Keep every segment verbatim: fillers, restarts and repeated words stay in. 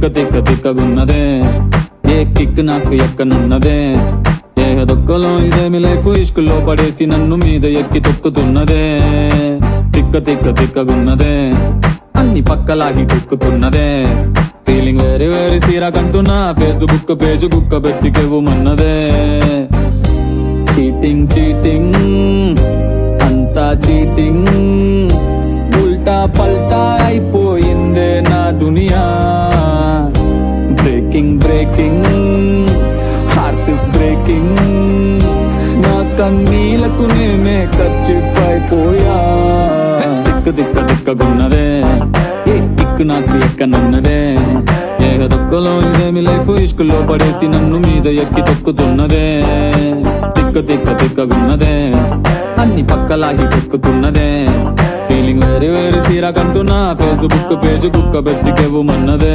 తిక్క తిక్క తిక్కగున్నదే ఏ కిక్ నాకు ఎక్కనున్నదే ఏ దొక్కలో ఇదేమి లైఫ్ ఇష్కుల్లో పడేసి నన్ను మీద ఎక్కి తొక్కుతున్నదే తిక్క తిక్క తిక్కగున్నదే అన్ని పక్కలాగి తొక్కుతున్నదే ఫీలింగ్ వేరే వేరే సీరా కంటున్నా ఫేస్బుక్ పేజ్ బుక్క పెట్టి కెవ్వుమన్నదే చీటింగ్ చీటింగ్ అంతా చీటింగ్ ఉల్టా పల్టా అయిపోయిందే నా దునియా breaking breaking heart is breaking నా కన్నీలకు నేనే కర్చీఫ్ అయిపోయా దిక్క దిక్క దిక్కగున్నదే ఏ దిక్కు నాకు ఎక్కనున్నదే ఏ దొక్కలో ఇదేమి లైఫ్ ఇష్కుల్లో పడేసి నన్ను మీద ఎక్కి తొక్కుతున్నదే తిక్క తిక్క తిక్కగున్నదే అన్ని పక్కలాగి తొక్కుతున్నదే ఫీలింగ్ వేరే వేరే సీరా కంటున్నా ఫేస్బుక్ పేజ్ బుక్క పెట్టి కెవ్వుమన్నదే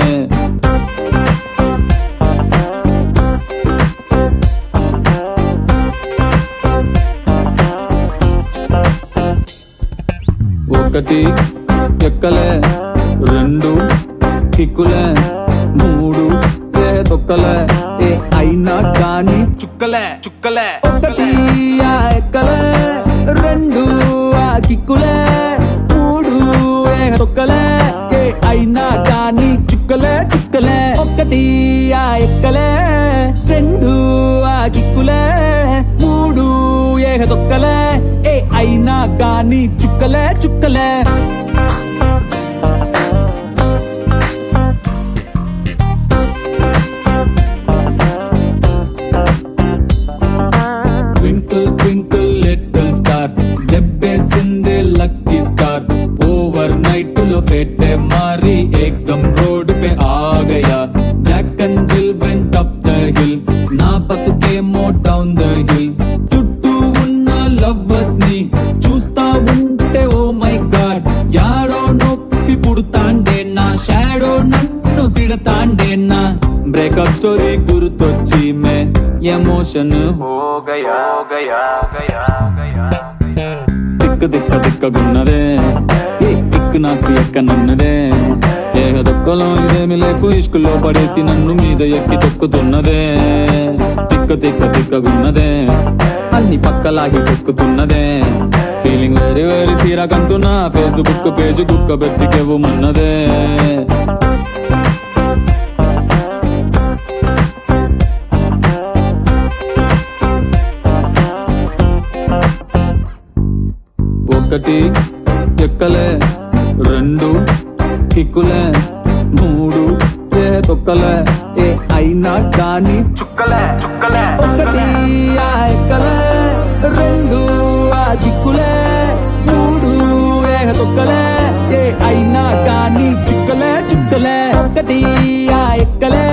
ఒకటి ఎక్కలే రెండు కిక్కులే మూడు ఏ తొక్కలే ఏ అయినా కానీ చుక్కలే చుక్కలే ఒకటి ఆ ఎక్కలే రెండు ఆ కిక్కులే మూడు ఏ తొక్కలే ఏ అయినా కానీ చుక్కలే చుక్కలే ఒకటి ఆ ఎక్కలే రెండు ఆ కిక్కులే మూడు ఏ తొక్కలే ఏ అయినా కానీ చుక్కలే చుక్కలే ట్వింకిల్ ట్వింకిల్ లిటిల్ స్టార్ దెబ్బేసిందే లక్కీ స్టార్ ఓవర్ నైట్ లో ఫెట్టే మారి ఏకదం రోడ్ पे आ गया Jack and Jill went up the hill నా బతుకేమో డౌన్ ద హిల్ చుట్టూ ఉన్న లవర్స్ ని చూస్తా ఉంటే ఓ మై గాడ్ యారో నొప్పి పుడతాండే నా షాడో నన్ను తిడతాండే నా బ్రేకప్ స్టోరీ గుర్తొచ్చి మే ఎమోషన్ హో గయా గయా గయా గయా దిక్క దిక్క దిక్కగున్నదే ఏ దిక్కు నాకు ఎక్కనున్నదే ఏ దొక్కలో ఇదేమి లైఫ్ ఇష్కుల్లో పడేసి నన్ను మీద ఎక్కి తొక్కుతున్నదే తిక్క తిక్క తిక్కగున్నదే అన్ని పక్కలాగి తొక్కుతున్నదే ఫీలింగ్ వేరే వేరే సీరా కంటున్నా ఫేస్బుక్ పేజ్ బుక్క పెట్టి కెవ్వుమన్నదే ఒకటి ఎక్కలే రెండు కిక్కులే మూడు ఏ తొక్కలే ఏ అయినా కానీ చుక్కలే చుక్కలే ఒకటి ఆ ఎక్కలే రెండు ఆ కిక్కులే మూడు ఏ తొక్కలే ఏ అయినా కానీ చుక్కలే చుక్కలే ఒకటి ఆ ఎక్కలే